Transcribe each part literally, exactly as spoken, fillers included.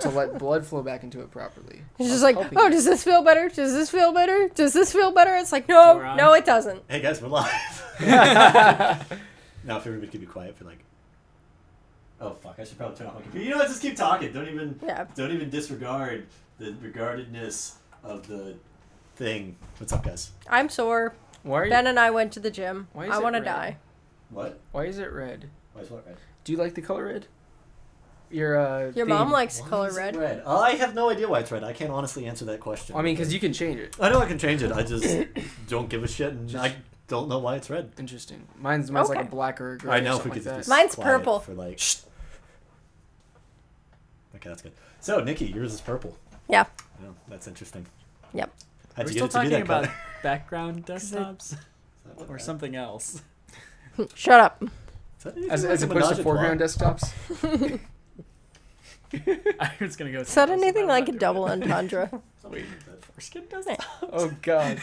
to let blood flow back into it properly. It's just like, oh, does this feel better? Does this feel better? Does this feel better? It's like, no, no, it doesn't. Hey guys, we're live. Now, if everybody could be quiet for like, oh fuck, I should probably turn off my computer. You know what? Just keep talking. Don't even, yeah. don't even disregard the regardedness of the thing. What's up, guys? I'm sore. Why are you... Ben and I went to the gym. Why is I want to red? die. What? Why is it red? Why is what red? Do you like the color red? Your uh. Your theme. mom likes Why color is it red. red. Oh, I have no idea why it's red. I can't honestly answer that question. I mean, because you can change it. I know I can change it. I just don't give a shit, and Just- I don't know why it's red. Interesting. Mine's mine's Okay. like a black or a gray. I know or if we something could like just that. Mine's quiet purple. for like. Shh. Okay, that's good. So, Nikki, yours is purple. Yeah. Yeah, that's interesting. Yep. How'd Are we you still get it to be talking that about color? background desktops or Is something else? Shut up. that anything As, like as a opposed to menage a foreground trois? desktops. I was gonna go. Is that anything like a double entendre? Something Wait, like that. foreskin does Yeah. Oh god.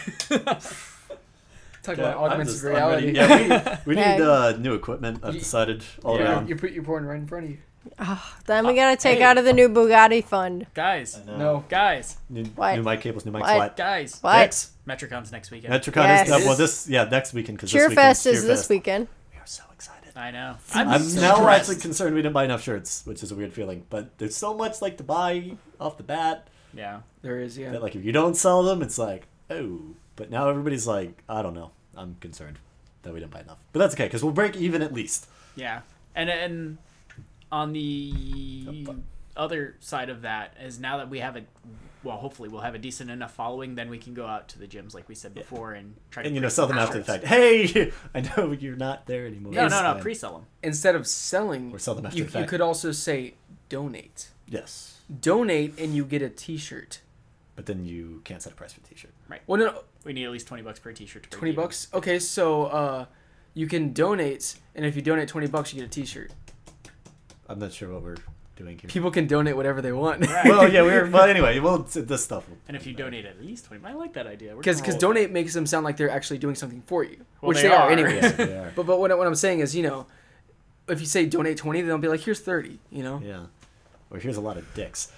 Talk Okay, about I'm augmented just- I'm ready. reality. Yeah, we, we Yeah. need uh, new equipment. I've You- decided all yeah, around. you put your porn right in front of you. Oh, then we gotta take hey. out of the new Bugatti fund. guys, I know. No. guys, New, What? new mic cables, new mics. What? What? guys. What? Next. Metrocon's next weekend. Metricon Yes. is uh, It well is. this yeah next weekend because this weekend Cheerfest is this weekend. We are so excited. I know. I'm, I'm, so now stressed. actually concerned we didn't buy enough shirts, which is a weird feeling. But there's so much like to buy off the bat Yeah. There is, yeah. that like if you don't sell them, it's like oh. But now everybody's like I don't know. I'm concerned that we didn't buy enough. But that's okay because we'll break even at least. Yeah, and and on the other side of that is now that we have a, well, hopefully we'll have a decent enough following, then we can go out to the gyms like we said before and try to And you know pre- sell them after the shirts. fact. Hey, I know you're not there anymore. No, It's no, no, fine. pre-sell them. Instead of selling, Or sell them after you, the fact. you could also say donate. Yes, Donate and you get a t-shirt. but then you can't set a price for a t-shirt. Well, no, no We need at least twenty bucks per t-shirt. To break twenty even. bucks? Okay, so uh, you can donate, and if you donate twenty bucks, you get a t-shirt. I'm not sure what we're doing here. People can donate whatever they want. Right. Well, yeah, we're well. Anyway, well, this stuff. Will, And if you donate at least twenty, I like that idea. We're Because gonna because roll with donate makes them sound like they're actually doing something for you, Well, which they they, are, are. anyways. yeah, they are. But but what, I- what I'm saying is, you know, if you say donate twenty, they'll be like, here's thirty, you know? Yeah. Or here's a lot of dicks.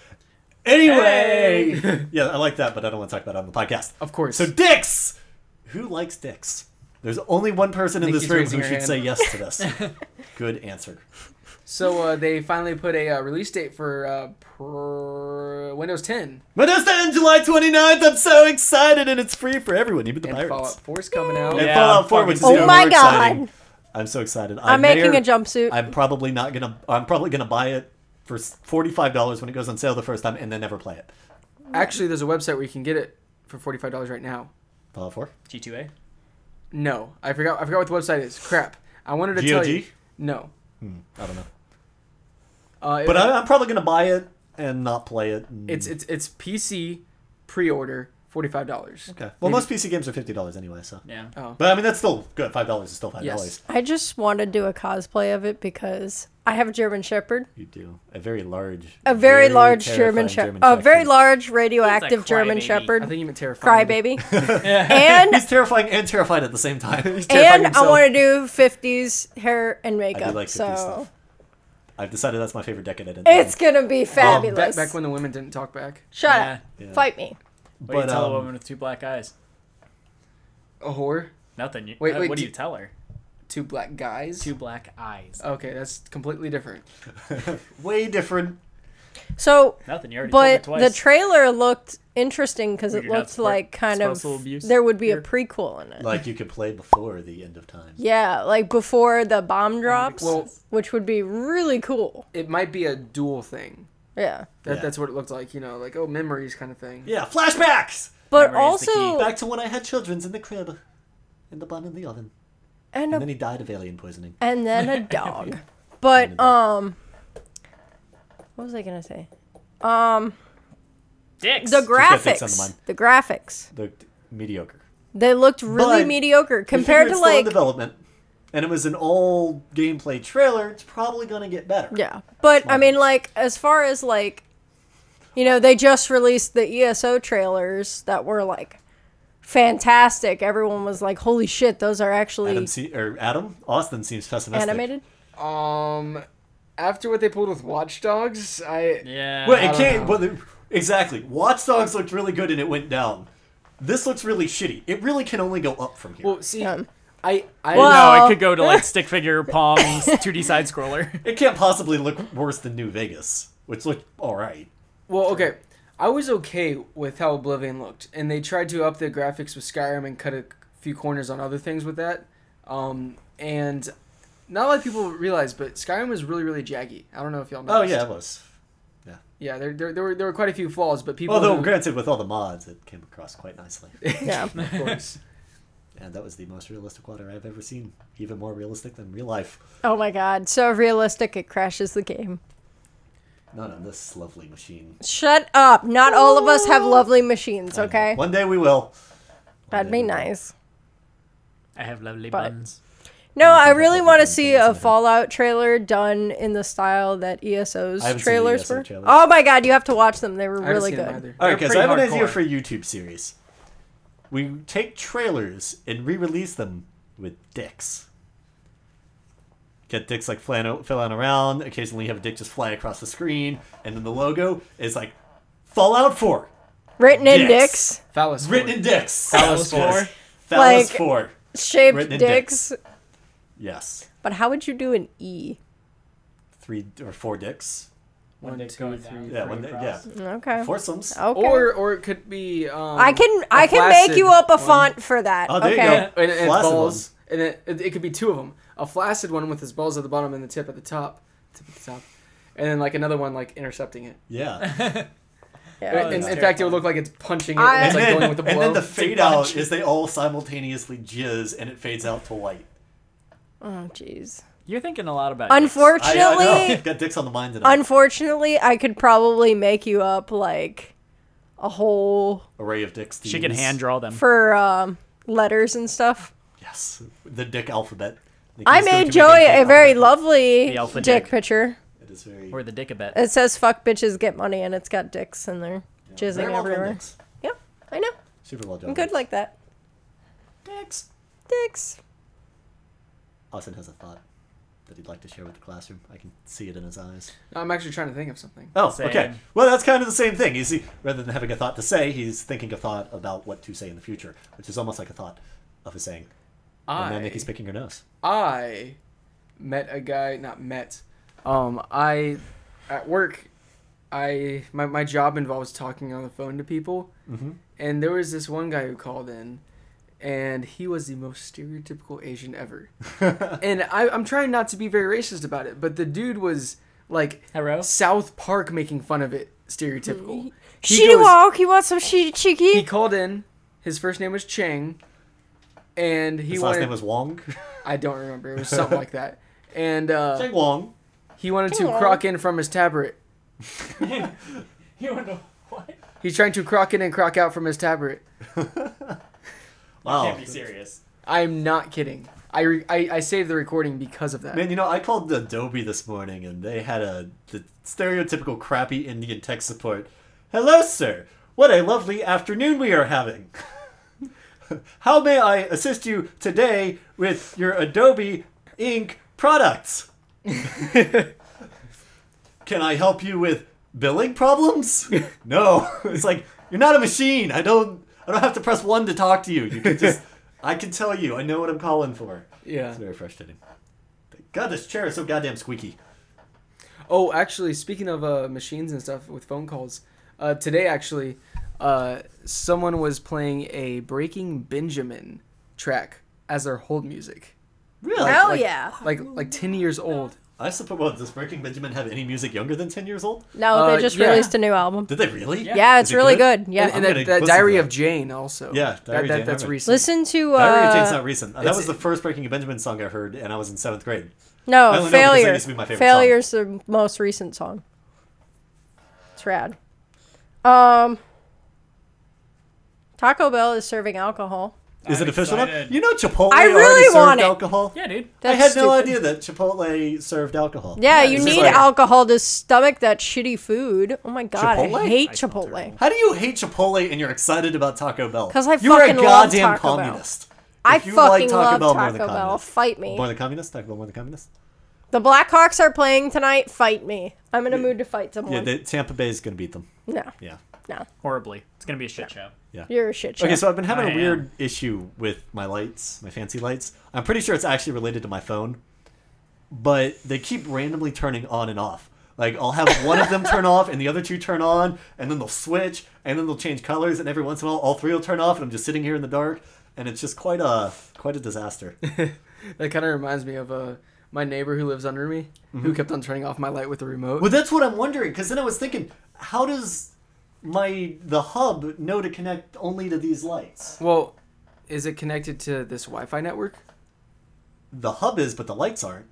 Anyway, yeah, I like that, but I don't want to talk about it on the podcast. Of course. So dicks. Who likes dicks? There's only one person in Nikki's this room raising who her should hand. say yes to this. Good answer. So uh, they finally put a uh, release date for uh, per Windows ten. Windows ten, July twenty-ninth. I'm so excited, and it's free for everyone, even the And pirates. Fallout four is coming out. And Yeah, Fallout four, fucking which is Oh even my more exciting. God. I'm so excited. I I'm may making or- a jumpsuit. I'm probably not gonna. I'm probably gonna buy it for forty-five dollars when it goes on sale the first time, and then never play it. Actually, there's a website where you can get it for forty-five dollars right now. Fallout four. G two A. No, I forgot. I forgot what the website is. Crap. I wanted to G O tell G? you. No. Hmm, I don't know. Uh, it- But I, I'm probably gonna buy it and not play it. and- it's it's it's P C pre-order forty-five dollars. okay. Well, most P C games are fifty dollars anyway, so. Yeah. Oh. But I mean, that's still good. Five dollars is still five dollars. Yes. I just want to do a cosplay of it because I have a German Shepherd. You do a very large, A very, large German, terrifying Shepherd. A very large radioactive It's a German crybaby. Shepherd. I think you meant terrifying. Crybaby. and He's terrifying and terrified at the same time. He's terrifying and I himself. want to do fifties hair and I makeup. do like fifties so stuff. I've decided that's my favorite decade. it's gonna be Um, fabulous. back, back when the women didn't talk back. Shut Yeah. up. Yeah. Fight me. What do you But, tell um, a woman with two black eyes? A whore? Nothing. You, Wait, uh, wait, what do do- you tell her? Two black guys? Two black eyes. Okay, that's completely different. way different. So, Nothing. You already but told me the twice. trailer looked interesting because We it do not looked support like kind of spousal abuse there would be here. a prequel in it. Like you could play before the end of time. Yeah, like before the bomb drops, Well- which would be really cool. It might be a dual thing. Yeah. That, Yeah. That's what it looked like, you know, like, oh, memories kind of thing. Yeah, flashbacks. But Memory is the also, Back to when I had children's in the crib, in the bun in the oven, and and a then he died of alien poisoning. and then a dog. But um, what was I gonna say? Um, Dicks. the got dicks on the graphics, mind. the graphics, Looked mediocre. they looked really But mediocre We compared figure to it's still in like, development, and it was an old gameplay trailer. It's probably gonna get better. yeah. But I Small mean, bits. like as far as like, you know, they just released the E S O trailers that were like fantastic. Everyone was like, "Holy shit, those are actually Adam, se- or Adam Austin seems pessimistic. animated." Um, after what they pulled with Watch Dogs, I Yeah. Well, I it don't can't. know. Well, the- exactly. Watch Dogs looked really good and it went down. This looks really shitty. It really can only go up from here. well see, Um, I I Well- no, it could go to like stick figure Pong's two D side scroller. it can't possibly look worse than New Vegas, which looked all right. well okay. I was okay with how Oblivion looked, and they tried to up the graphics with Skyrim and cut a few corners on other things with that. Um, and not a lot of people realize, but Skyrim was really, really jaggy. I don't know if y'all know. Oh yeah, it was. Yeah, there, there, there were there were quite a few flaws, but people. Although, who- granted, with all the mods, it came across quite nicely. Yeah. of course. And that was the most realistic water I've ever seen. Even more realistic than real life. Oh my god, so realistic it crashes the game. Not on this lovely machine. Shut up. Not all of us have lovely machines, I know. okay? One day we will. One That'd day be we will. nice. I have lovely But- buns. No, I Nothing really about want to the see buttons a and Fallout trailer done in the style that E S O's I haven't seen the trailers E S O were. trailers. Oh my god, you have to watch them. They were I haven't really seen them good. either. All right, They're guys, I have an pretty idea hardcore. for a YouTube series. We take trailers and re-release them with dicks. Get dicks like flying, flying around. Occasionally, you have a dick just fly across the screen, and then the logo is like Fallout four, Written in Dicks. dicks, Phallus. written Ford. in dicks. Phallus four? Phallus Like- four. shaped Written in dicks. dicks. Yes, But how would you do an E? three or four dicks. One, dick two, going three, down. Yeah, four. one dick. Yeah, Okay. foursomes. Okay. Or or it could be. Um, I can I a can make flaccid you up a one. font for that. Oh, there you okay. go. And, and it's Flaccid balls, and it, it, it could be two of them. A flaccid one with his balls at the bottom and the tip at the top, tip at the top, and then like another one like intercepting it. Yeah. Yeah. in in that's fact, it would look like it's punching it. I- and it's and, like then, going with the blow. and then the It's fade like, out is they all simultaneously jizz and it fades out to white. Oh jeez. You're thinking a lot about dicks. I, I Unfortunately, know. Got dicks on the mind tonight. unfortunately, I could probably make you up like a whole Array of dicks. To She can use. hand draw them. for um, letters and stuff. Yes, the dick alphabet. Nikki's I going made to Joey make a dick very alphabet. lovely The alpha dick dick. picture. It is very. Or the dick a bit. It says "fuck bitches, get money," and it's got dicks in there, yeah, jizzing very well done everywhere. dicks. Yep, I know. Super well done. I'm good dicks. like that. dicks. Dicks. Austin has a thought that he'd like to share with the classroom. I can see it in his eyes. No, I'm actually trying to think of something. Oh, Same. okay. Well, that's kind of the same thing. You see, rather than having a thought to say, he's thinking a thought about what to say in the future, which is almost like a thought of a saying. And I then Nikki's picking her nose. I met a guy, not met. Um, I at work, I my my job involves talking on the phone to people, Mm-hmm. and there was this one guy who called in, and he was the most stereotypical Asian ever. And I, I'm trying not to be very racist about it, but the dude was like Hello? South Park making fun of it, stereotypical. He She goes- walk. You want some she He cheeky? called in. His first name was Chang, and he His wanted. last name was Wong. I don't remember. It was something like that. And uh, Chang Wong. he wanted to Chang Wong. crock in from his tablet. You want to what? He's trying to crock in and crock out from his tablet. Wow. Can't be serious. I'm not kidding. I, re- I I saved the recording because of that. Man, you know, I called Adobe this morning, and they had a the stereotypical crappy Indian tech support. Hello, sir. What a lovely afternoon we are having. How may I assist you today with your Adobe Ink products? Can I help you with billing problems? No. It's like, you're not a machine. I don't I don't have to press one to talk to you. You can just I can tell you. I know what I'm calling for. Yeah. It's very frustrating. God, this chair is so goddamn squeaky. Oh, actually, speaking of uh, machines and stuff with phone calls, uh, today actually, uh, someone was playing a Breaking Benjamin track as their hold music. Really? Hell like- yeah. Like like ten years old. I suppose, well, does Breaking Benjamin have any music younger than ten years old? No, Uh, they just yeah. released a new album. Did they really? Yeah. Yeah, Is it's it really good? good. Yeah. And, and I'm that, gonna that listen Diary to of that. Jane also. Yeah, that, Diary of that, Jane, that's alright. recent. Listen to Diary of Jane's uh, not recent. That it's- was the first Breaking Benjamin song I heard, and I was in seventh grade. I no only know because that failure. used to be my favorite Failure's the most recent song. It's rad. Um, Taco Bell is serving alcohol. Is I'm it official now? excited. You know Chipotle I already really served want it. alcohol? Yeah, dude. I That's had no stupid. idea that Chipotle served alcohol. Yeah, Yeah, you it's just need like- alcohol to stomach that shitty food. Oh my god, Chipotle? I hate I smell Chipotle. terrible. How do you hate Chipotle and you're excited about Taco Bell? 'Cause I You're fucking a love goddamn Taco Bell. communist. I If you like fucking Taco love Bell Taco more than Bell. communist. Fight me. More than communist? Taco Bell more than communist? The Blackhawks are playing tonight. Fight me. I'm in a mood to fight someone. Yeah, the, Tampa Bay is going to beat them. no, Yeah. no. Horribly. It's gonna be a shit show. You're a shit show. Okay, so I've been having I a weird am. issue with my lights, my fancy lights. I'm pretty sure it's actually related to my phone, but they keep randomly turning on and off. Like, I'll have one of them turn off and the other two turn on, and then they'll switch, and then they'll change colors, and every once in a while, all three will turn off, and I'm just sitting here in the dark, and it's just quite a quite a disaster. That kind of reminds me of uh, my neighbor who lives under me, who kept on turning off my light with the remote. Well, that's what I'm wondering, because then I was thinking, how does my the hub know to connect only to these lights? Well, is it connected to this Wi-Fi network? The hub is, but the lights aren't.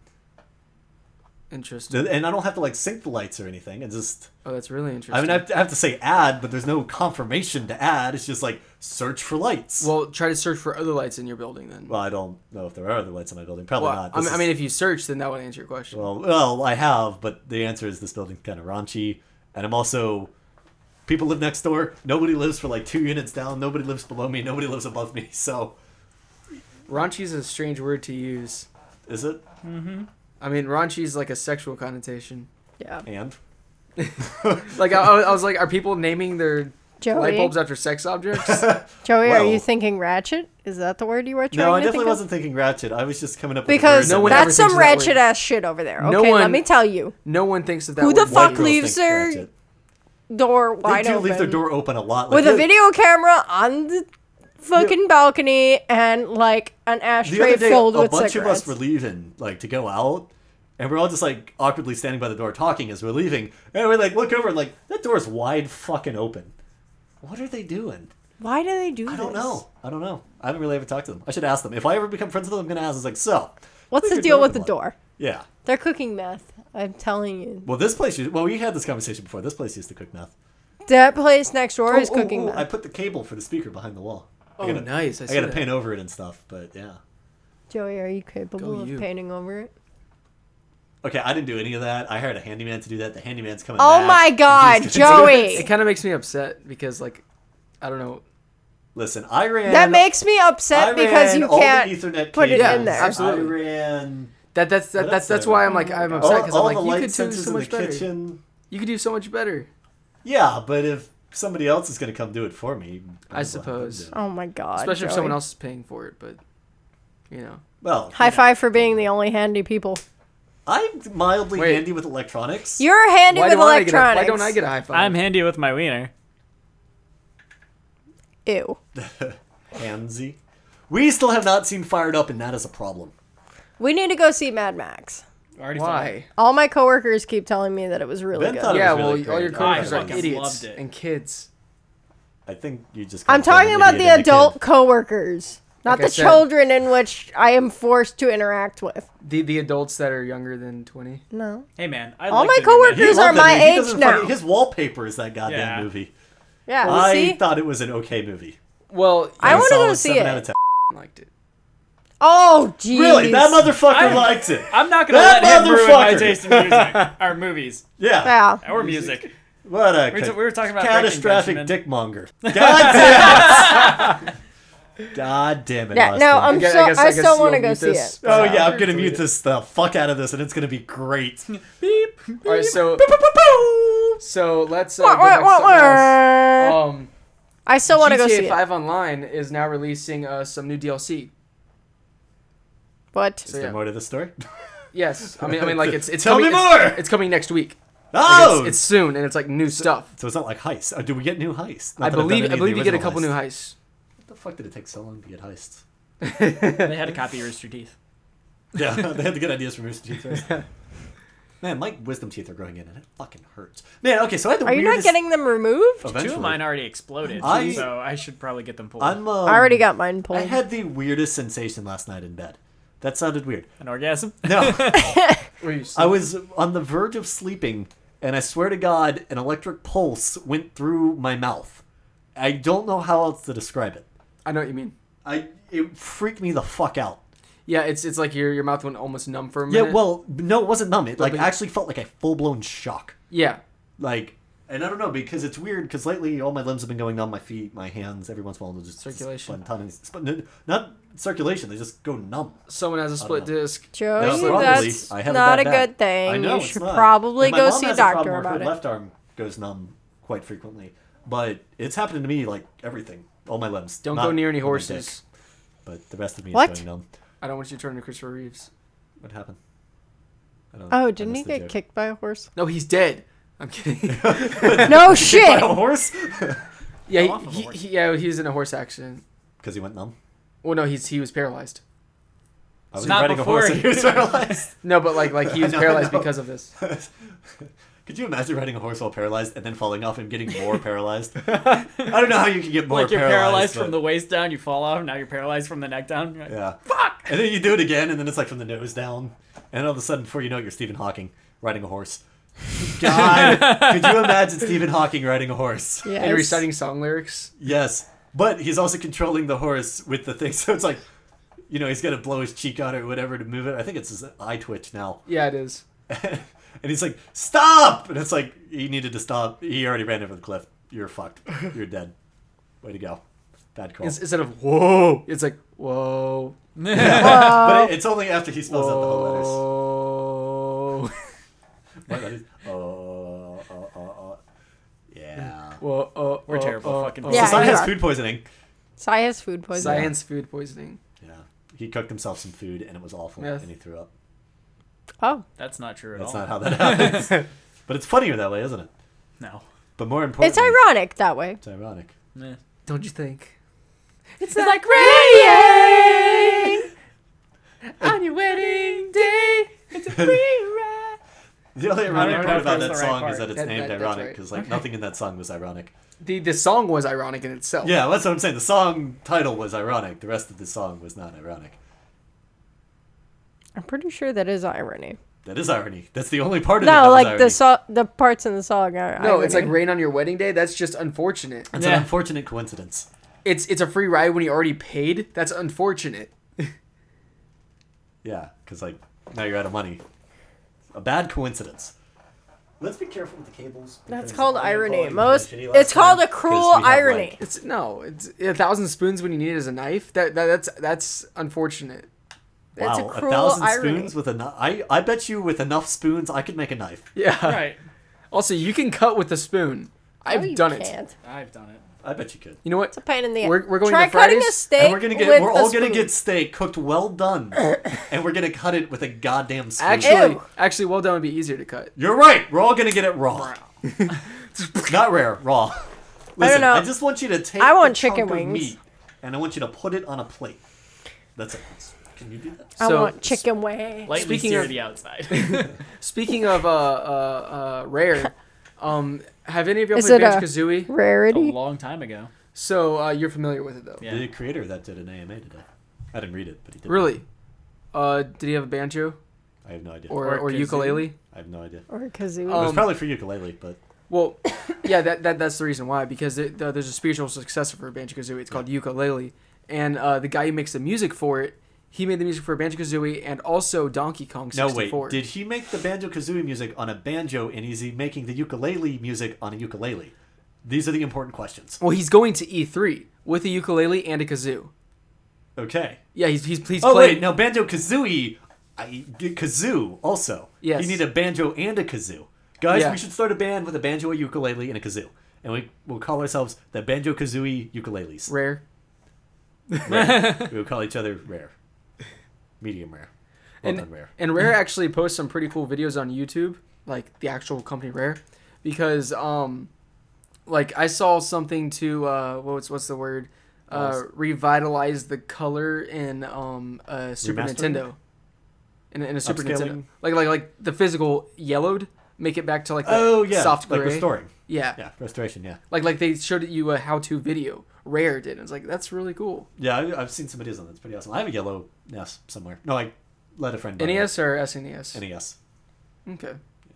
Interesting. And I don't have to, like, sync the lights or anything. It's just... Oh, that's really interesting. I mean, I have, to, I have to say add, but there's no confirmation to add. It's just like search for lights. Well, try to search for other lights in your building then. Well, I don't know if there are other lights in my building. Probably Well, not. I This mean, I is- mean, if you search, then that would answer your question. well, well, I have, but the answer is this building's kind of raunchy, and I'm also people live next door. Nobody lives for like two units down. Nobody lives below me. Nobody lives above me. So, Raunchy is a strange word to use. is it? I mean, raunchy is like a sexual connotation. yeah. And Like, I, I was like, are people naming their Joey, light bulbs after sex objects? Joey, Well- are you thinking ratchet? Is that the word you were trying no, I to definitely think wasn't thinking ratchet. I was just coming up with Because words No that one made- ever that's thinks some of that ratchet word. ass shit over there. Okay, No let one- me tell you. No one thinks of that Who word. the lightly. fuck White girls leaves think their ratchet. Door They wide do open leave their door open a lot. Like, with a the- video camera on the fucking balcony and like an The ashtray other day, filled a with bunch cigarettes. of us were leaving, like, to go out, and we're all just, like, awkwardly standing by the door talking as we're leaving, and we, like, look over and, like, that door's wide fucking open. What are they doing? Why do they do I this? don't know. I don't know. I haven't really ever talked to them. I should ask them. If I ever become friends with them, I'm going to ask. It's like, so. What's leave the your deal with the open. door? Yeah. They're cooking meth. I'm telling you. Well, this place, used, well, we had this conversation before. This place used to cook meth. That place next door is Oh, oh, cooking oh, meth. I put the cable for the speaker behind the wall. Oh, I gotta, nice. I, I, see got to that. paint over it and stuff, but yeah. Joey, are you capable Go of you. painting over it? Okay, I didn't do any of that. I hired a handyman to do that. The handyman's coming Oh back, my and God, he's gonna do it. Joey! It kind of makes me upset because, like, I don't know. Listen, I ran... That makes me I upset ran because you all can't the Ethernet put it cables. in there. Absolutely. I ran That that's that, What that's else that's there? why I'm like I'm all, upset because I'm all like the you light could do sensors so in the much better. kitchen. You could do so much better. Yeah, but if somebody else is going to come do it for me, I might as well suppose. have them do it. Oh my God. Especially if Joey. someone else is paying for it, but you know. Well, High you know, five for being the only handy people. I'm mildly Wait. handy with electronics. You're handy Why with don't, I get a, why electronics. don't I get a high five? I'm handy with my wiener. Ew. Handsy. We still have not seen Fired Up, and that is a problem. We need to go see Mad Max. Already saw it. Why? All my coworkers keep telling me that it was really Ben good. thought it Yeah, was well, really all your great. coworkers I are fucking idiots loved it. and kids. I think you just. I'm called talking Ben an about the idiot and a adult kid. coworkers, not Like I the said. children in which I am forced to interact with. The the adults that are younger than twenty. No. Hey man, I All like my the new coworkers He Mad Max. are loved that my movie. He age doesn't now. fucking- His wallpaper is that goddamn Yeah. movie. Yeah, you I see? thought it was an okay movie. Well, I I'd wanna go solid see seven it. out of ten. I liked it. Oh, jeez. Really, that motherfucker I- liked it. I'm not gonna That let him ruin my motherfucker. taste in music or movies Yeah. Yeah. or music. What a We, ca- we were talking about catastrophic Breaking dickmonger. God damn it! God damn it! Yeah, no, Austin. I'm I guess- so, I guess- I I guess still you'll want to go mute see this. it. Oh Yeah. yeah, I'm gonna Delete mute it. this the fuck out of this, and it's gonna be great. Beep. All right, so so let's uh, Wah, go wah, back to wah, something else. wah. Um, I still want to go G T A see it. five Online is now releasing uh, some new D L C. What? Is So, there yeah. more to the story? Yes, I mean, I mean, like it's it's Tell coming, me it's- more! It's, coming next week. Like, Oh, it's, it's soon, and it's like new stuff. so it's not like heists. Uh, do we get new heists? Not I that I've done believe any I of believe the you get a original couple new heists. heists. What the fuck did it take so long to get heists? They had to copy Rooster Teeth. Yeah, they had to get ideas from Rooster Teeth first. Man, my wisdom teeth are growing in, and it fucking hurts. Man, okay, so I had the Are you not weirdest... getting them removed? Eventually. Two of mine already exploded, I- so I should probably get them pulled. I'm. Um, I already got mine pulled. I had the weirdest sensation last night in bed. That sounded weird. An orgasm? No, Were you I was on the verge of sleeping, and I swear to God, an electric pulse went through my mouth. I don't know how else to describe it. I know what you mean. I it freaked me the fuck out. Yeah, it's it's like your your mouth went almost numb for a Yeah, minute. well, no, it wasn't numb. It like but- actually felt like a full blown shock. yeah. Like, And I don't know, because it's weird, because lately all my limbs have been going numb, my feet, my hands, every once in a while they'll just Circulation. spontaneous, spon- not circulation, they just go numb. Someone has a split know. disc. Joey, No, probably. that's I have not a that bad. good thing. I know, you it's should not. probably And my go mom see a has problem doctor where about her it. left arm goes numb quite frequently. But it's happening to me, like, everything. All my limbs. Don't Not go near any my horses. dick, but the rest of me What? is going numb. I don't want you to turn into Christopher Reeves. What happened? I don't, Oh, I didn't he missed the get joke. kicked by a horse? No, he's dead. I'm kidding. No By shit. a horse? yeah, Fell off of a he, horse. he, yeah, he was in a horse accident. Because he went numb? Well, no, he's he was paralyzed. I was Not riding a horse before and he was paralyzed. No, but like like he was I know, I paralyzed know. because of this. Could you imagine riding a horse while paralyzed and then falling off and getting more paralyzed? I don't know how you can get more Like you're paralyzed. paralyzed from but- the waist down, you fall off. Now you're paralyzed from the neck down. You're like, Yeah. Fuck! And then you do it again, and then it's like from the nose down. And all of a sudden, before you know it, you're Stephen Hawking riding a horse. God, could you imagine Stephen Hawking riding a horse? Yes. And reciting song lyrics. Yes. But he's also controlling the horse with the thing, so it's like, you know, he's got to blow his cheek out or whatever to move it. I think it's his eye twitch now. Yeah, it is. And he's like, stop! And it's like, he needed to stop. He already ran over the cliff. You're fucked. You're dead. Way to go. Bad call. Ins- Instead of whoa, it's like whoa, But it, it's only after he spells out the whole letters. whoa, What letters? Oh, oh, oh, oh. Yeah. whoa. Oh, We're oh, terrible oh, fucking oh. Yeah, So Sai you has are. food poisoning. Sai has food poisoning. Science food poisoning. Yeah. He cooked himself some food and it was awful Yes. and he threw up. Oh, That's not true at That's all. not how that happens. But it's funnier that way, isn't it? No. But more importantly, it's ironic that way. It's ironic. Meh. Don't you think? It's like raining. On your wedding day, it's a free ride. The only ironic don't know part if about that's that the right song part. is that it's That- named that- that's ironic right. because like nothing in that song was ironic. The the song was ironic in itself. Yeah, that's what I'm saying. The song title was ironic. The rest of the song was not ironic. I'm pretty sure that is irony. That is irony. That's the only part of it. No, that was like irony. the so- the parts in the song are. No, it's like irony. rain on your wedding day. That's just unfortunate. It's Yeah. an unfortunate coincidence. It's it's a free ride when you already paid. That's unfortunate. Yeah, because like now you're out of money. A bad coincidence. Let's be careful with the cables. That's because called the audio irony. quality was Most shitty last it's called time a cruel 'cause we have, irony. like- It's no. It's a thousand spoons when you need it as a knife. That, that that's that's unfortunate. It's a wow, cruel thousand irony. spoons with enough. I I bet you with enough spoons I could make a knife. Yeah. Right. Also, you can cut with a spoon. I've No, you done it. can't. I've done it. I bet you could. You know what? It's a pain in the ass. We're- we're going Try to cutting a Fridays, steak And we're gonna get. with We're a all gonna spoon. get steak cooked well done, and we're gonna cut it with a goddamn spoon. Actually, Ew. actually, well done would be easier to cut. You're right. We're all gonna get it raw. Not rare, raw. Listen, know. I just want you to take. I want the chunk chicken of wings. meat, and I want you to put it on a plate. That's it. Can you do that? I So- want chicken wings. Lightly Speaking sear of- the outside. Speaking of uh uh uh rare, um, have any of y'all Is played it a- Banjo Kazooie? a Rarity. long time ago. So uh, you're familiar with it though. Yeah. The creator that did an A M A today. I didn't read it, but he did. Really? Uh, did he have a banjo I have no idea. or Or or, kazoo? ukulele? I have no idea. Or kazoo. it was Um, probably for ukulele, but Well, yeah, that, that that's the reason why because it, the, there's a spiritual successor for Banjo Kazooie. It's called Ukulele, and uh, the guy who makes the music for it, he made the music for Banjo Kazooie and also Donkey Kong no sixty-four. wait. Did he make the Banjo Kazooie music on a banjo, and is he making the ukulele music on a ukulele? These are the important questions. Well, he's going to E three with a ukulele and a kazoo. Okay. Yeah, he's he's he's Oh playing. wait, no, Banjo Kazooie, I kazoo also. Yes. You need a banjo and a kazoo. Guys, Yeah. we should start a band with a banjo, a ukulele, and a kazoo, and we will call ourselves the Banjo Kazooie Ukuleles. Rare. Rare. We will call each other rare, medium rare, well And, done rare. and Rare actually posts some pretty cool videos on YouTube, like the actual company Rare, because um, like I saw something to uh, what's what's the word, uh, revitalize the color in um a Super Remastering? Nintendo, in, a- in a Super Upscaling? Nintendo, like like like the physical yellowed, make it back to like the Oh yeah, soft gray. like restoring. Yeah. Yeah, restoration. Yeah, like like they showed you a how-to video. Rare did. And it's like that's really cool. yeah. I, I've seen some videos on that. It's pretty awesome. I have a yellow N E S somewhere. No, I let a friend buy N E S or S N E S? it. N E S. Okay.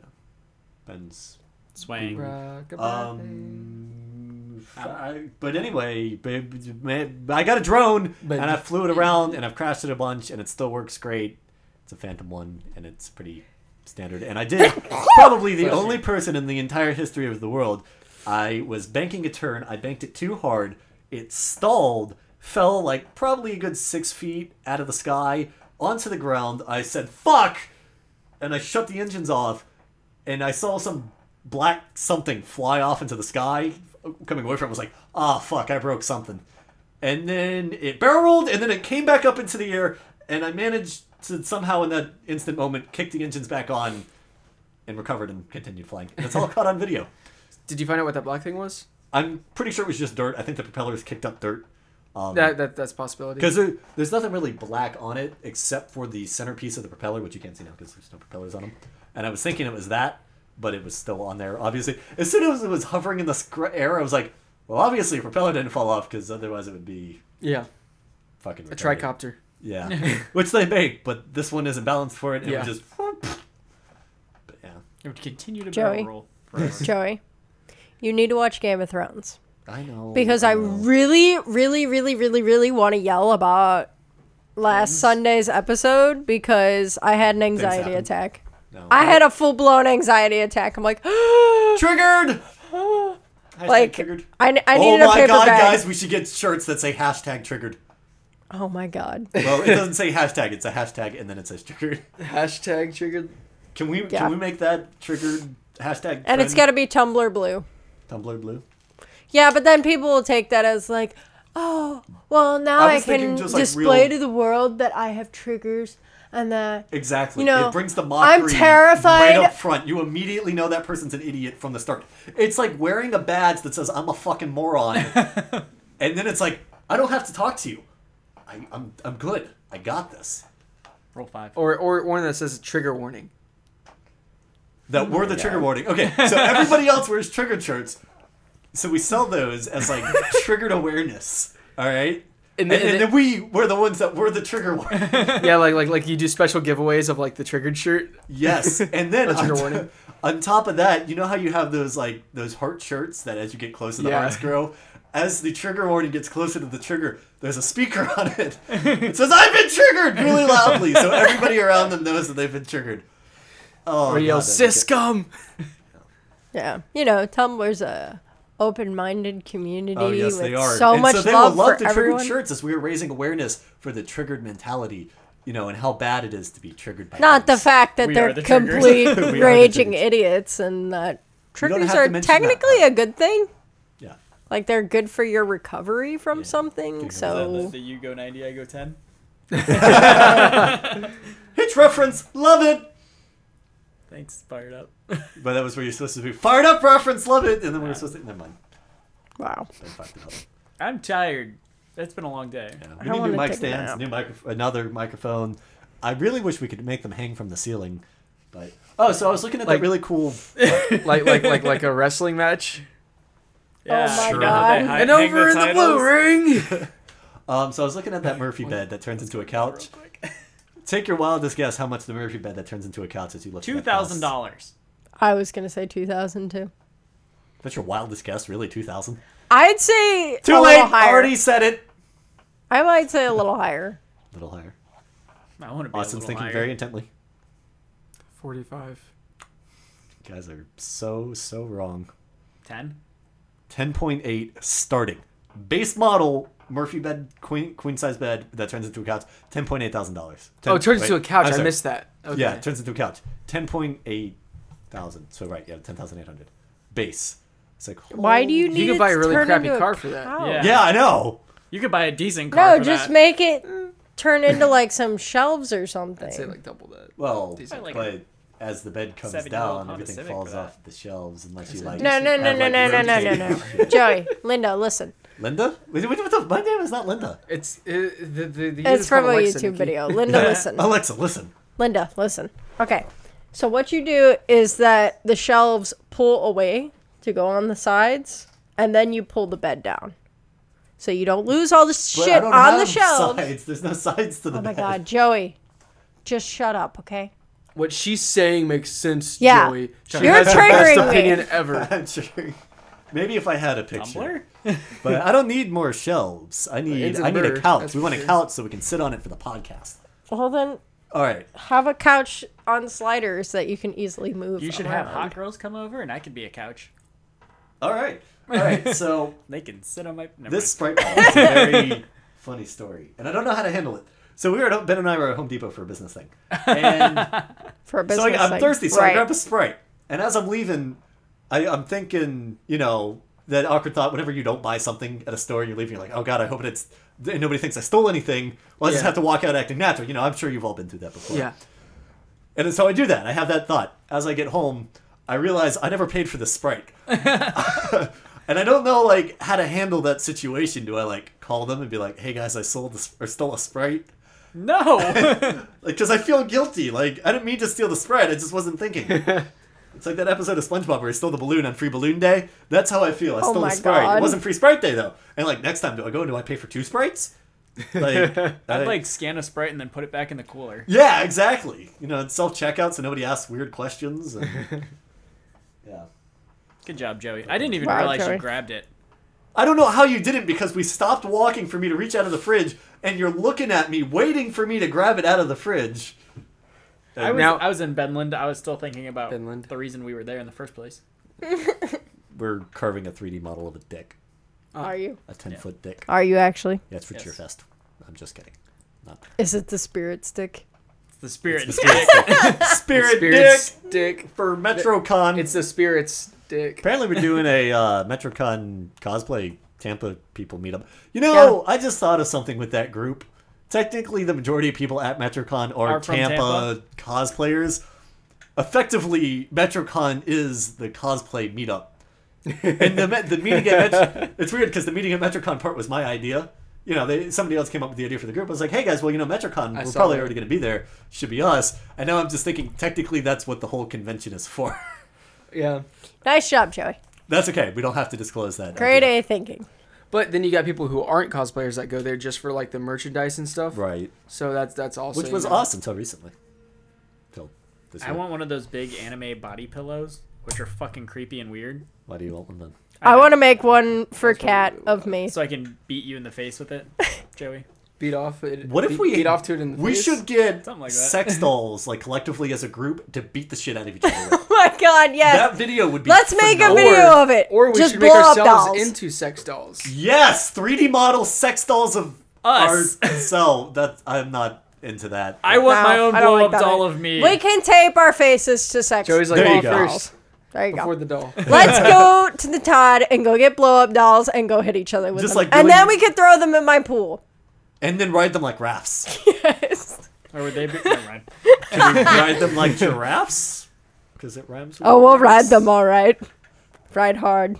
Ben's. Swang. Rock-a-bye. Um, I, but anyway, babe, man, I got a drone But- and I flew it around and I've crashed it a bunch and it still works great. It's a Phantom One and it's pretty standard. And I did probably the only person in the entire history of the world. I was banking a turn. I banked it too hard. It stalled, fell like probably a good six feet out of the sky onto the ground. I said, fuck! And I shut the engines off. And I saw some black something fly off into the sky. Coming away from it, I was like, ah, oh, fuck, I broke something. And then it barrel rolled, and then it came back up into the air, and I managed to somehow in that instant moment kick the engines back on and recovered and continued flying. And it's all caught on video. Did you find out what that black thing was? I'm pretty sure it was just dirt. I think the propellers kicked up dirt. Um, that, that That's a possibility. Because there, there's nothing really black on it except for the centerpiece of the propeller, which you can't see now because there's no propellers on them. And I was thinking it was that, but it was still on there, obviously. As soon as it was hovering in the air, I was like, well, obviously a propeller didn't fall off because otherwise it would be yeah, fucking a retarded. tricopter. Yeah, which they make, but this one isn't balanced for it. And Yeah. it would just... But yeah, It would continue to Joey. barrel roll forever. Joey, you need to watch Game of Thrones. I know. Because I know. really, really, really, really, really want to yell about last Things? Sunday's episode because I had an anxiety happen. attack. No. I had a full-blown anxiety attack. I'm like, Triggered! Hashtag like, triggered. I, I Oh needed a my paper god, bag. guys, we should get shirts that say hashtag triggered. Oh my god. Well, it doesn't say hashtag, it's a hashtag and then it says triggered. Hashtag triggered. Can we Yeah. can we make that triggered hashtag And it's got to be Tumblr blue. Tumblr blue? Yeah, but then people will take that as like, oh, well, now I I, was thinking can just, like, display real- to the world that I have triggers and that. Exactly. You know, it brings the mockery I'm terrified- right up front. You immediately know that person's an idiot from the start. It's like wearing a badge that says I'm a fucking moron. And then it's like, I don't have to talk to you. I, I'm I'm good. I got this. Roll five. Or, or one that says trigger warning. That we're the trigger warning. Okay, so everybody else wears triggered shirts. So we sell those as like triggered awareness. All right? And And, then- and, and then we we're the ones that were the trigger warning. Yeah, like like like you do special giveaways of like the triggered shirt. Yes, and then A trigger on, warning. on top of that, you know how you have those like those heart shirts that as you get closer, the Yeah. hearts grow. As the trigger warning gets closer to the trigger, there's a speaker on it. It says, "I've been triggered," really loudly, so everybody around them knows that they've been triggered. Oh, Or yell, God, that'd be "Sis scum!" Yeah. You know, Tumblr's a open-minded community Oh yes, with they are. so and much so they love will love for the triggered everyone. shirts as we are raising awareness for the triggered mentality, you know, and how bad it is to be triggered by Not the things. fact that We they're are the triggers. complete We are the raging triggers. idiots and that You don't triggers have to are mention that technically part. a good thing. Yeah. Like they're good for your recovery from Yeah. something. Good Is So that the, the you go ninety, I go ten? Hitch reference, love it. Thanks, fired up. But that was where you're supposed to be fired up reference, love it, and then we were supposed to. Never mind. wow. I fucked it up. I'm tired. It's been a long day. Yeah. I We need wanna new mic take a stands, nap. new micro- another microphone. I really wish we could make them hang from the ceiling, but oh, so I was looking at Like- that really cool. like like like like a wrestling match. my Sure. God. They hi- And hang over in the titles. blue ring. Um, so I was looking at that Murphy bed that turns into a couch. Take your wildest guess how much the Murphy bed that turns into a couch as you look. at Two that thousand costs. dollars. I was gonna say two thousand too. That's your wildest guess, really? Two thousand? I'd say Too a late. little higher. Already said it. I might say a little higher. A little higher. I want to be a Austin's little thinking higher. very intently. Forty-five. You guys are so so wrong. ten. Ten point eight starting. Base model Murphy bed, queen queen size bed that turns into a couch. Ten point eight thousand dollars. Oh, it turns into a couch. I missed that. Okay. Yeah, it turns into a couch. Ten point eight thousand. So right, yeah, ten thousand eight hundred. Base. It's like Why do you You need could it buy a to really turn crappy into a car for that. couch? Yeah. Yeah, I know. You could buy a decent car No, for just that. make it turn into like some shelves or something. I'd say like double that. Well, Decent. Like but as the bed comes seven-year-old down, Honda everything Civic falls for that. off the shelves unless you That's a like. no, no, no, have, no, like, no, no, no, no, rotating no. shit. Joey, Linda, listen. Linda? Wait, wait, what the? My name is not Linda. It's it, the the, the It's unit's from a called Alexa, YouTube Nikki. video. Linda, listen. Alexa, listen. Linda, listen. Okay. So what you do is that the shelves pull away to go on the sides, and then you pull the bed down. So you don't lose all the But I shit don't on the have shelves. Sides. There's no sides to the Oh my bed. god, Joey. Just shut up, okay? What she's saying makes sense, Yeah. Joey. She You're has the best triggering me. opinion ever. I'm sure. Maybe if I had a picture. Tumblr? But I don't need more shelves. I need It's a I need a bird, couch. that's We for want a sure. couch so we can sit on it for the podcast. Well then, All right. Have a couch on sliders that you can easily move. You should around. have hot girls come over, and I could be a couch. All right. All right. So They can sit on my. Never this mind. Sprite bottle is a very funny story, and I don't know how to handle it. So we were at, Ben and I were at Home Depot for a business thing, and for a so business. I, I'm thing. thirsty, so right. I grab a Sprite, and as I'm leaving, I, I'm thinking, you know, that awkward thought. Whenever you don't buy something at a store, and you're leaving, you're like, oh god, I hope it's nobody thinks I stole anything. Well, I just Yeah. have to walk out acting natural. You know, I'm sure you've all been through that before. Yeah. And so I do that. I have that thought. As I get home, I realize I never paid for the Sprite. And I don't know, like, how to handle that situation. Do I, like, call them and be like, hey, guys, I sold the, or stole a Sprite? No. Like, because I feel guilty. Like, I didn't mean to steal the Sprite. I just wasn't thinking. It's like that episode of SpongeBob where he stole the balloon on Free Balloon Day. That's how I feel. I Oh stole my the Sprite. God. It wasn't Free Sprite Day, though. And, like, next time, do I go and do I pay for two Sprites? Like, I'd I- like scan a Sprite and then put it back in the cooler. Yeah, exactly. You know, it's self-checkout so nobody asks weird questions. And... yeah. Good job, Joey. I didn't even Wow, realize Joey. you grabbed it. I don't know how you didn't because we stopped walking for me to reach out of the fridge, and you're looking at me, waiting for me to grab it out of the fridge. I was, Now- I was in Benland. I was still thinking about Benland. the reason we were there in the first place. We're carving a three D model of a dick, Are you? a ten-foot dick. Are you actually? Yeah, it's for Yes. Cheerfest. I'm just kidding. Not Is it the spirit stick? It's the spirit. the spirit stick. Spirit Spirits dick dick. for MetroCon. It's the spirits dick. Apparently, we're doing a uh, MetroCon cosplay Tampa people meetup. You know, I just thought of something with that group. Technically, the majority of people at MetroCon are, Are from Tampa, cosplayers. Effectively, MetroCon is the cosplay meetup. And the the meeting at Metro, it's weird because the meeting at MetroCon part was my idea. You know, they, somebody else came up with the idea for the group. I was like, hey guys, well, you know, MetroCon, I we're saw probably that. already going to be there. Should be us. And now I'm just thinking, technically, that's what the whole convention is for. Yeah. Nice job, Joey. That's okay. We don't have to disclose that. Grade idea. A thinking. But then you got people who aren't cosplayers that go there just for like the merchandise and stuff. Right. So that's that's also Which was you know, awesome until recently. Till this I year. want one of those big anime body pillows, which are fucking creepy and weird. Why do you want one then? I want to make one for Cat of me. so I can beat you in the face with it, Joey. beat off it. What if beat, we beat off to it in the We face? should get Something like that. sex dolls, like collectively as a group, to beat the shit out of each other. with. Oh my god, yes. That video would be. Let's make a phenomenal. video of it. Or we Just should make blow up ourselves dolls. into sex dolls. Yes, three D model sex dolls of Us. ourselves. That I'm not into that. I want No, my own I don't blow like up that doll either. of me. We can tape our faces to sex Joey's like, There you "Oh, go. first There you before go. the doll." Let's go to the Todd and go get blow up dolls and go hit each other with Just them. like and doing- then we could throw them in my pool. and then ride them like rafts. Yes. Or would they be? Never mind. Can we ride them like giraffes? Because it rhymes. With Oh, we'll ride giraffes. them all right. Ride hard.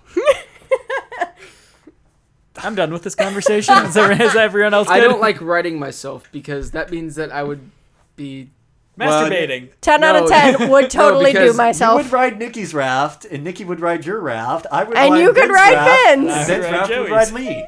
I'm done with this conversation. Is, there, is everyone else good? I don't like writing myself because that means that I would be. masturbating. ten out of No. ten would totally do because You myself. would ride Nikki's raft, and Nikki would ride your raft. I would And ride you could Ben's ride raft, Ben's. and I would Ben's ride raft would Joey's. ride me.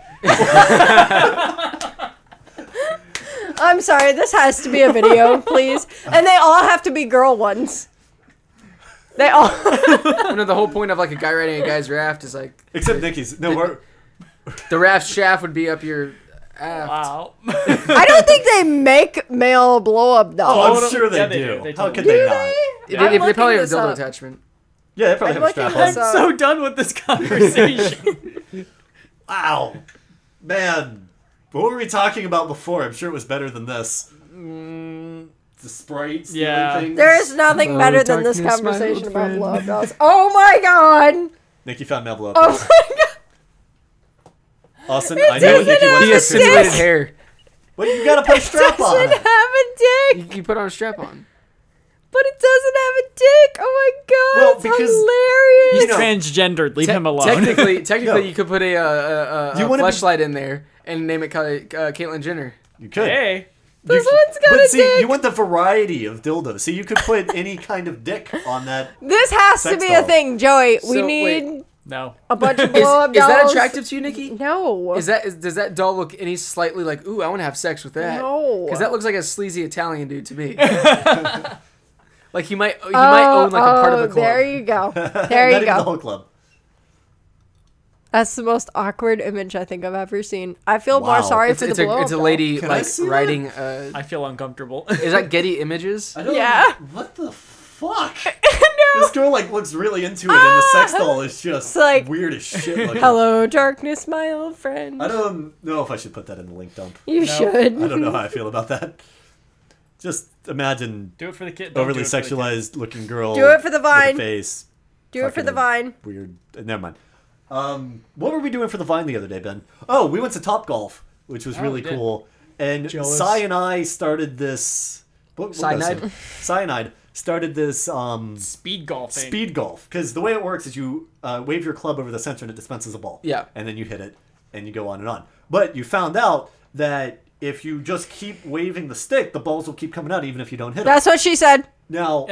I'm sorry, this has to be a video, please. And they all have to be girl ones. They all. You know, the whole point of like a guy riding a guy's raft is like Except Nikki's. No, we're, the raft shaft would be up your aft. Wow. I don't think they make male blow up oh, dolls. I'm no, sure they yeah, they do. do. They How totally could do they, they? not? They, I'm they, they probably looking have a this dildo up. attachment. Yeah, they probably I'm have a looking strap on. this up. so done with this conversation. Wow. Man. What were we talking about before? I'm sure it was better than this. Mm, The sprites, the Yeah. other things. There is nothing Hello, better than this darkness, my conversation old about friend. blow up dolls. Oh my god! Nikki found Mel Blow. Oh my god! Austin, It I know what doesn't Nikki have wants He a to has say. dick. simulated hair. Well, you gotta put a strap on Doesn't it. have a You, dick, you put on a strap on. but it doesn't have a dick. Oh my god! Well, it's because- hilarious. he's You know- transgendered. Leave Te- him alone. Technically, technically, No. you could put a, uh, a, a, You a wanna be- fleshlight in there and name it Ka- uh, Caitlyn Jenner. You could. hey. This You- one's got but a see, dick. you want the variety of dildos. So you could put any kind of dick on that. This has to Sex be a doll. thing, Joey. We So, need wait. No. a bunch of Is, blow up is dolls. that attractive to you, Nikki? No. Is that is, does that doll look any slightly like, ooh, I want to have sex with that? No. Because that looks like a sleazy Italian dude to me. Like he might he might own like a part of oh, a club. There you go. There Not you even the go. whole club. That's the most awkward image I think I've ever seen. I feel Wow. more sorry It's, for it's, the a, blow it's a lady Can I like see that? writing. Uh, I feel uncomfortable. is that Getty Images? I don't Yeah. What the fuck? No. This girl like looks really into it, and the sex doll is just It's like, weird as shit. Looking. Hello, darkness, my old friend. I don't know if I should put that in the link dump. You No. should. I don't know how I feel about that. Just imagine Do it for the kid. Don't overly do it for the kid. sexualized looking girl. Do it for the with a Vine. face. Do it for Fucking the Vine. Weird. uh, Never mind. Um, what were we doing for the Vine the other day, Ben? Oh, we went to Top Golf, which was Oh, really we did. cool. And Jealous. Cy and I started this. What, what was Cyanide? it? Cyanide started this um, Speed golfing. speed golf. Because the way it works is you uh, wave your club over the center and it dispenses a ball. Yeah. And then you hit it and you go on and on. But you found out that if you just keep waving the stick, the balls will keep coming out even if you don't hit them. That's what she said. Now,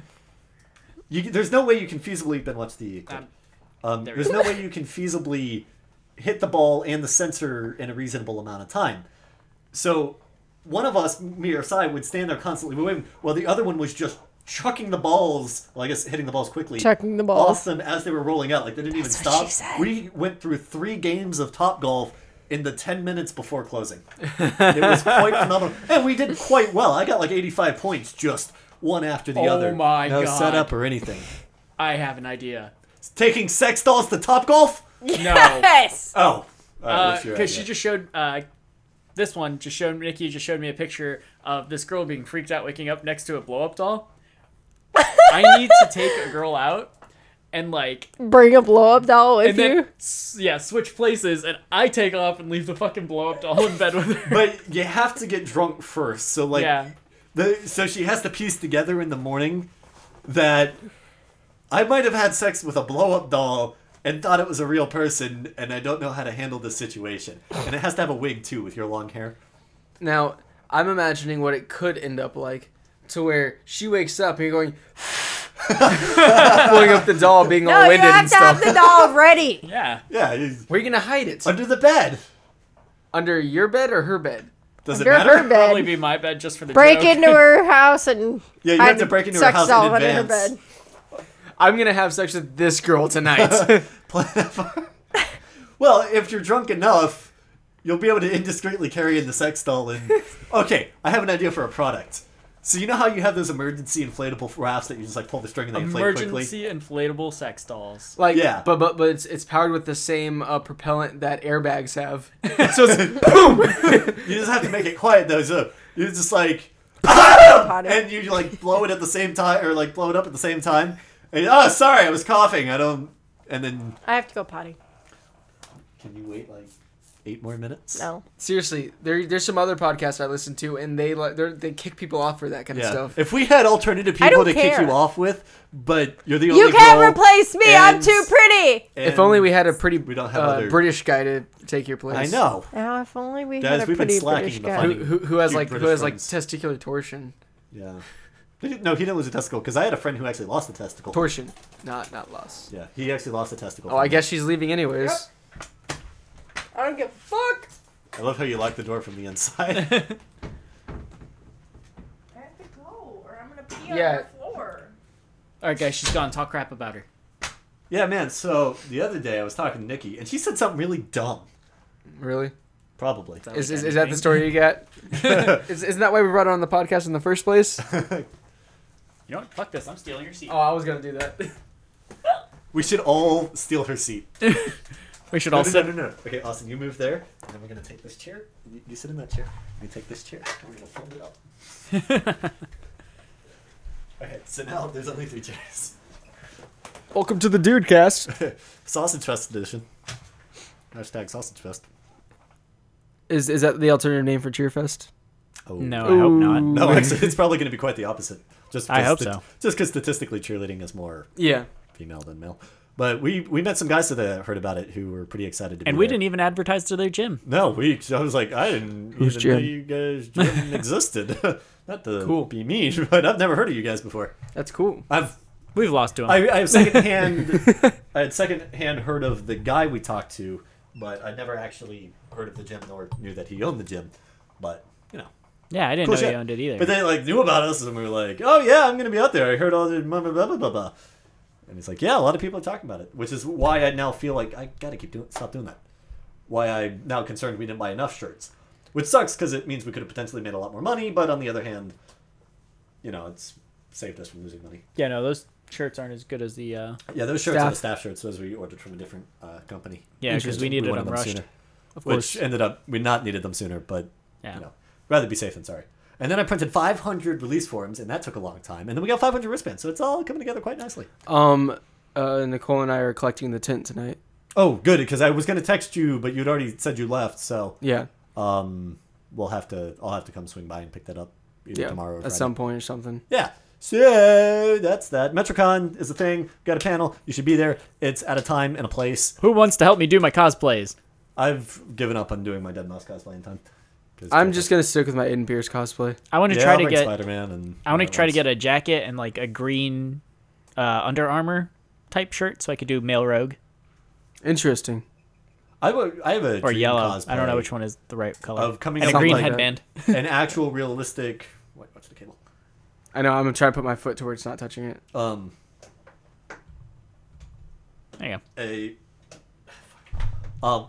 you, there's no way you can feasibly. Ben, watch the clip. Um, Um, there there's we no way you can feasibly hit the ball and the sensor in a reasonable amount of time. So one of us, me or Cy, would stand there constantly waving, while the other one was just chucking the balls. Well, I guess hitting the balls quickly. Chucking the balls. Off them as they were rolling out. Like they didn't even That's what stop. she said. We went through three games of Top Golf in the ten minutes before closing. It was quite phenomenal, and we did quite well. I got like eighty-five points, just one after the Oh other. my no God. setup or anything. I have an idea. Taking sex dolls to Top Golf? No. Yes. Oh. All right, what's your Because idea? she just showed uh, this one just showed Nikki just showed me a picture of this girl being freaked out waking up next to a blow up doll. I need to take a girl out and like Bring a blow up doll with and then you. s- yeah switch places and I take off and leave the fucking blow up doll in bed with her. But you have to get drunk first. So like yeah. the so she has to piece together in the morning that I might have had sex with a blow up doll and thought it was a real person, and I don't know how to handle this situation. And it has to have a wig too with your long hair. Now, I'm imagining what it could end up like, to where she wakes up and you're going, pulling up the doll, being No, all you winded have and to have stuff. the doll ready. Yeah. Yeah, you- Where are you gonna hide it? under the bed. Under your bed or her bed? Does Under it matter? her Probably bed. be my bed just for the Break joke. into her house and Yeah, you hide have to the break into her sex house doll in under her advance. bed. I'm gonna have sex with this girl tonight. Plan it for- Well, if you're drunk enough, you'll be able to indiscreetly carry in the sex doll. And okay, I have an idea for a product. So you know how you have those emergency inflatable rafts that you just like pull the string and they inflate quickly? Emergency inflatable sex dolls. Like, Yeah. but but but it's it's powered with the same uh, propellant that airbags have. So it's boom. You just have to make it quiet though. So you're just like, Potty. and you like blow it at the same time, or like blow it up at the same time. And, oh, sorry, I was coughing. I don't. And then I have to go potty. can you wait like eight more minutes? No. Seriously, there there's some other podcasts I listen to, and they like they they kick people off for that kind Yeah. of stuff. If we had alternative I people don't to kick care. you off with, but you're the only You can't girl, replace me. I'm and- too pretty. If only we and- had a pretty we don't have uh, other- British guy to take your place. I know. Now, if only we Guys, had a we've been pretty slacking British in the guy. fighting. Who, who, who has Cute like who British has like friends. testicular torsion? Yeah. He didn't- No, he didn't lose a testicle because I had a friend who actually lost a testicle. Torsion, not not loss. Yeah, he actually lost a testicle. Oh, I guess she's leaving anyways. I don't give a fuck. I love how you lock the door from the inside. I have to go, or I'm gonna pee Yeah. on the floor. All right, guys, she's gone. Talk crap about her. Yeah, man. So the other day I was talking to Nikki, and she said something really dumb. Really? Probably. that Is, like is, is that the anything? story you got? is, isn't that why we brought her on the podcast in the first place? You know what? Fuck this. I'm stealing your seat. Oh, I was gonna do that. We should all steal her seat. We should No, all no, sit. no, no, no. Okay, Austin, you move there, and then we're gonna take this chair. You, you sit in that chair. You take this chair. And we're gonna fold it up. Okay, so now there's only three chairs. Welcome to the Dude Cast. Sausage Fest edition. Hashtag Sausage Fest. Is is that the alternative name for Cheerfest? Oh. No, I hope not. No, actually, it's probably going to be quite the opposite. Just I 'cause hope st- so. Just because statistically cheerleading is more Yeah. female than male. But we we met some guys that heard about it who were pretty excited to be And we there. didn't even advertise to their gym. No, we. I was like, I didn't Who's even know Jim? you guys gym existed. Not to Cool. be mean, but I've never heard of you guys before. That's cool. I've We've lost to him. I, I have secondhand. I had secondhand heard of the guy we talked to, but I never actually heard of the gym nor knew that he owned the gym. But you know, yeah, I didn't cool know shit. he owned it either. But they like knew about us, and we were like, "Oh yeah, I'm gonna be out there. I heard all the blah blah blah blah blah." And he's like, yeah, a lot of people are talking about it, which is why I now feel like I gotta keep doing, stop doing that. Why I'm now concerned we didn't buy enough shirts, which sucks because it means we could have potentially made a lot more money. But on the other hand, you know, it's saved us from losing money. Yeah, no, those shirts aren't as good as the. Uh... Yeah, those shirts Staff. are the staff shirts. Those we ordered from a different uh, company. Yeah, because we needed wanted them rushed. sooner, Of which course. ended up we not needed them sooner, but Yeah. you know, rather be safe than sorry. And then I printed five hundred release forms, and that took a long time. And then we got five hundred wristbands, so it's all coming together quite nicely. Um, uh, Nicole and I are collecting the tint tonight. Oh, good, because I was going to text you, but you'd already said you left, so Yeah. um, we'll have to. I'll have to come swing by and pick that up either Yeah. tomorrow or At Friday. some point or something. Yeah. So that's that. Metrocon is a thing. Got a panel. You should be there. It's at a time and a place. Who wants to help me do my cosplays? I've given up on doing my Dead Mouse cosplay in time. I'm just gonna stick with my Aiden Pierce cosplay. I want to yeah, try I'll to bring get. Spider-Man and I want to whatever try to else. get a jacket and like a green uh, Under Armour type shirt, so I could do male rogue Interesting. I would. I have a or dream yellow. cosplay I don't know which one is the right color. of coming and a up green like headband. an actual realistic. Wait, watch the cable. I know. I'm gonna try to put my foot to where it's not touching it. Um, There you go. a um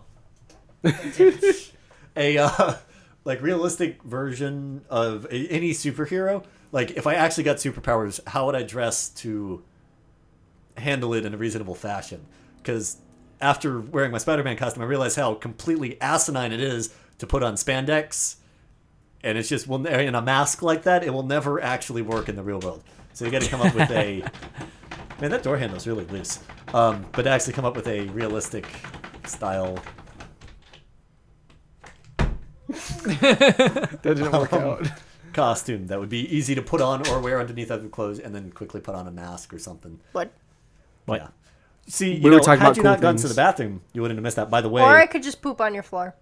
a uh like realistic version of a, any superhero. Like if I actually got superpowers, how would I dress to handle it in a reasonable fashion? Because after wearing my Spider-Man costume, I realized how completely asinine it is to put on spandex, and it's just will in a mask like that, it will never actually work in the real world. So you got to come up with a man. That door handle's really loose. Um, but actually come up with a realistic style. That didn't work Um, out. Costume that would be easy to put on or wear underneath other clothes, and then quickly put on a mask or something. What? What? Yeah. See, you We were know, talking had about you cool not gone to things. the bathroom, you wouldn't have missed that. By the way, Or I could just poop on your floor.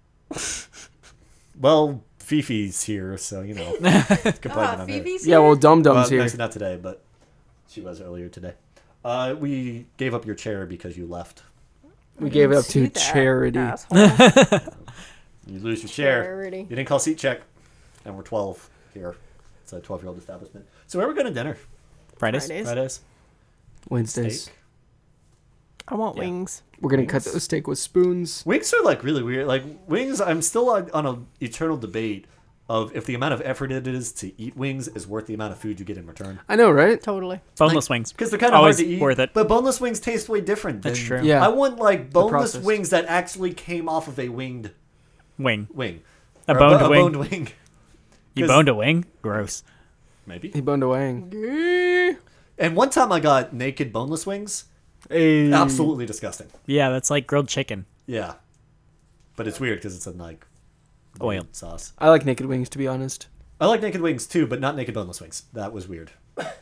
well, Fifi's here, so you know. Good blame Ah, it on her. Phoebe's Yeah. here? Well, Dum Well, Dum's here. actually not today, but she was earlier today. Uh, we gave up your chair because you left. We gave it up See to that, charity. asshole. You lose your chair. Charity. You didn't call seat check, and we're twelve here. It's a twelve-year-old establishment. So where are we going to dinner? Fridays. Fridays. Fridays. Wednesdays. Steak. I want Yeah. wings. We're gonna cut Wings. the steak with spoons. Wings are like really weird. Like wings, I'm still on, on an eternal debate of if the amount of effort it is to eat wings is worth the amount of food you get in return. I know, right? Totally. Boneless wings. Because they're kind of hard Always to eat. worth it. But boneless wings taste way different. That's than- true. Yeah. I want like boneless processed. wings that actually came off of a winged Wing. wing. A Or boned bo- wing. boned wing. You 'Cause- boned a wing? Gross. Maybe. He boned a wang. And one time I got naked boneless wings. Hey. Absolutely disgusting. Yeah, that's like grilled chicken. Yeah. But it's weird because it's in like Oil. sauce. I like naked wings, to be honest. I like naked wings too, but not naked boneless wings. That was weird.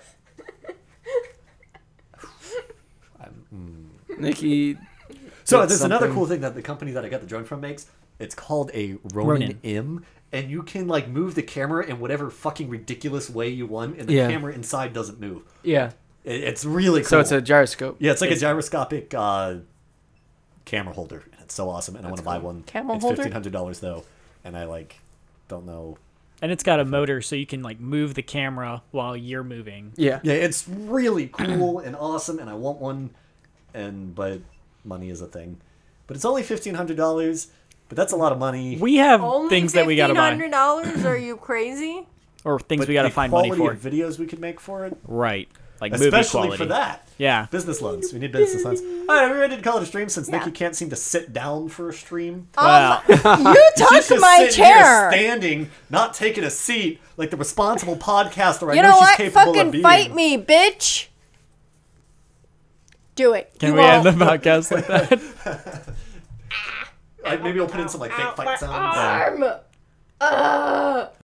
Nikki. So That's there's another something. cool thing that the company that I got the drone from makes. It's called a Ronin, Ronin. M, and you can like move the camera in whatever fucking ridiculous way you want, and the Yeah. camera inside doesn't move. Yeah. It, it's really cool. So it's a gyroscope. yeah, it's like a gyroscopic uh, camera holder. And it's so awesome, and I want to buy one. Camel it's holder? fifteen hundred dollars though, and I like don't know. And it's got a motor so you can like move the camera while you're moving. Yeah. Yeah, it's really cool and awesome, and I want one. And but money is a thing, but it's only fifteen hundred dollars. But that's a lot of money. We have Only things that we gotta buy. fifteen hundred dollars? Are you crazy? Or things But we gotta the find money quality for. of videos we could make for it, Right. Like movie especially quality. for that. Yeah. Business loans. We need business loans. All right, we're ready to call it a stream since Yeah. Nikki can't seem to sit down for a stream. Wow. You She's touch just my sitting here chair. standing, not taking a seat, like the responsible podcaster I You know, know she's what? capable of Fucking being. fight me, bitch. Do it. Can You we end won't. the podcast like that? Like, maybe we'll put in some like fake fight sounds. Arm. Uh.